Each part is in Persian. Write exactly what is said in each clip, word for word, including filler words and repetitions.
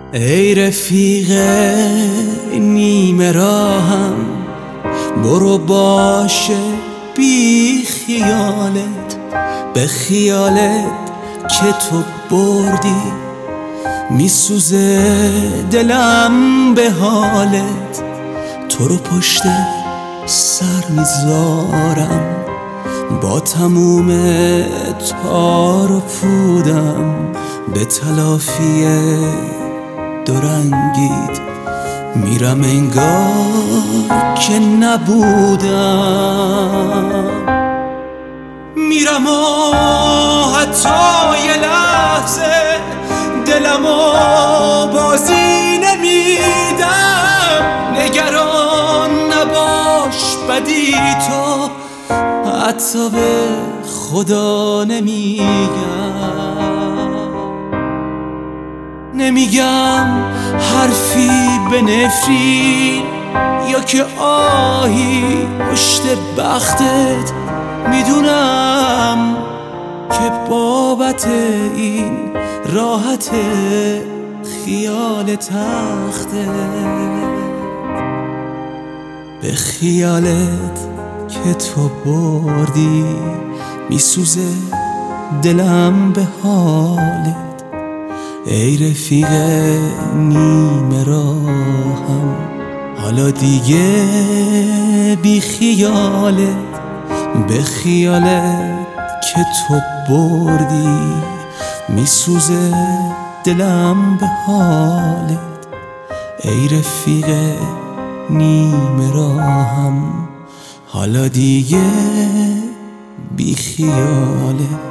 ای رفیق نیمه راهم، برو باشه بی خیالت، به خیالت که تو بردی میسوزه دلم به حالت. تو رو پشت سر میذارم با تموم تار و پودم، به تلافی دورنگید میرم انگار که نبودم. میرم و حتی یه لحظه دلمو بازی نمیدم، نگران نباش بدی تو حتی به خدا نمیگم. نمیگم حرفی به نفرین یا که آهی پشت بختت، میدونم که بابت این راحت خیال تخته. به خیالت که تو بردی میسوزه دلم به حالت. ای رفیق نیمه راهم، حالا دیگه بی خیالت، به خیالت که تو بردی میسوزه دلم به حالت. ای رفیق نیمه راهم، حالا دیگه بی خیالت.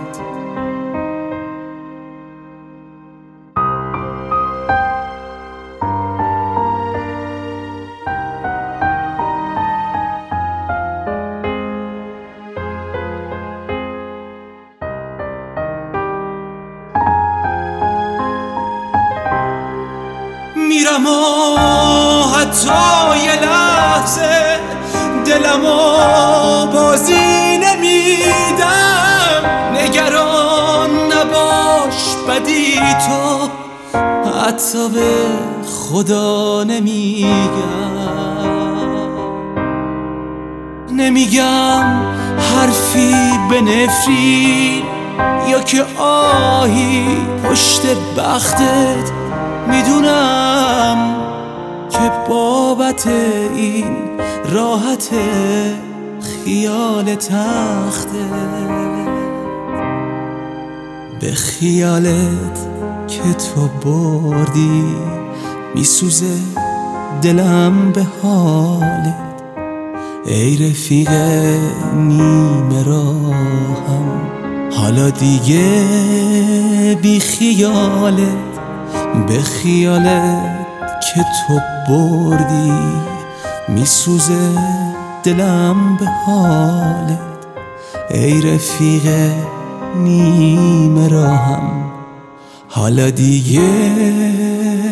میرم و حتی یه لحظه دلمو بازی نمیدم، نگران نباش بدی تو حتی به خدا نمیگم. نمیگم حرفی به نفرین یا که آهی پشت بختت، میدونم که بابت این راحت خیال تخته. به خیالت که تو بردی میسوزه دلم به حالت. ای رفیق نیمه راهم، حالا دیگه بی خیالت، به خیالت که تو بردی میسوزه دلم به حالت. ای رفیق نیمه راهم، حالا دیگه